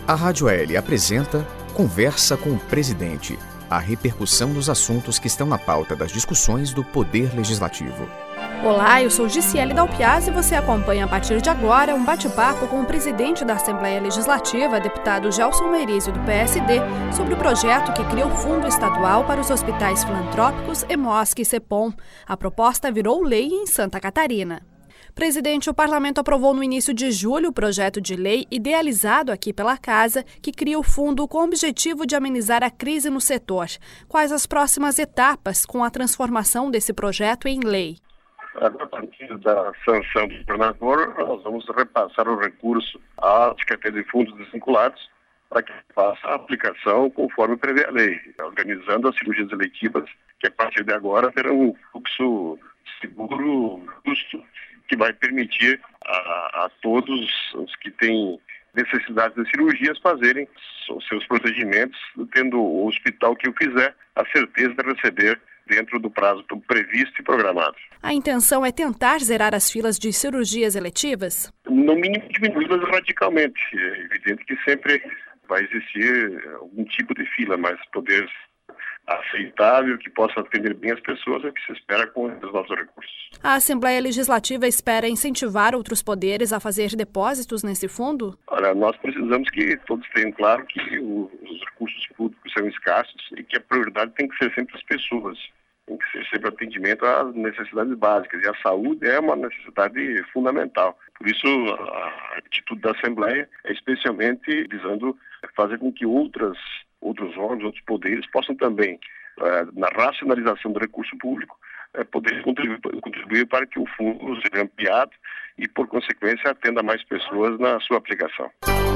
A Rádio AL apresenta Conversa com o Presidente, a repercussão dos assuntos que estão na pauta das discussões do Poder Legislativo. Olá, eu sou Giciele Dalpiaz e você acompanha a partir de agora um bate-papo com o presidente da Assembleia Legislativa, deputado Gelson Merizo, do PSD, sobre o projeto que cria o Fundo Estadual para os Hospitais Filantrópicos EMOSC e CEPOM. A proposta virou lei em Santa Catarina. Presidente, o Parlamento aprovou no início de julho o projeto de lei idealizado aqui pela Casa, que cria o fundo com o objetivo de amenizar a crise no setor. Quais as próximas etapas com a transformação desse projeto em lei? A partir da sanção do governador, nós vamos repassar o recurso à Secretaria de Fundos Desvinculados para que faça a aplicação conforme prevê a lei, organizando as cirurgias eletivas, que a partir de agora terão um fluxo seguro, justo, que vai permitir a todos os que têm necessidade de cirurgias fazerem os seus procedimentos, tendo o hospital que o fizer a certeza de receber dentro do prazo previsto e programado. A intenção é tentar zerar as filas de cirurgias eletivas? No mínimo diminuí-las radicalmente. É evidente que sempre vai existir algum tipo de fila, mas poder aceitável, que possa atender bem as pessoas, é o que se espera com os nossos recursos. A Assembleia Legislativa espera incentivar outros poderes a fazer depósitos nesse fundo? Olha, nós precisamos que todos tenham claro que os recursos públicos são escassos e que a prioridade tem que ser sempre as pessoas. Tem que ser sempre atendimento às necessidades básicas. E a saúde é uma necessidade fundamental. Por isso, a atitude da Assembleia é especialmente visando fazer com que outros órgãos, outros poderes possam também, na racionalização do recurso público, poder contribuir para que o fundo seja ampliado e, por consequência, atenda mais pessoas na sua aplicação.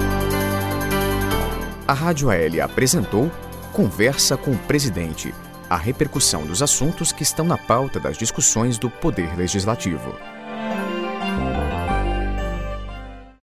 A Rádio AL apresentou Conversa com o Presidente, a repercussão dos assuntos que estão na pauta das discussões do Poder Legislativo.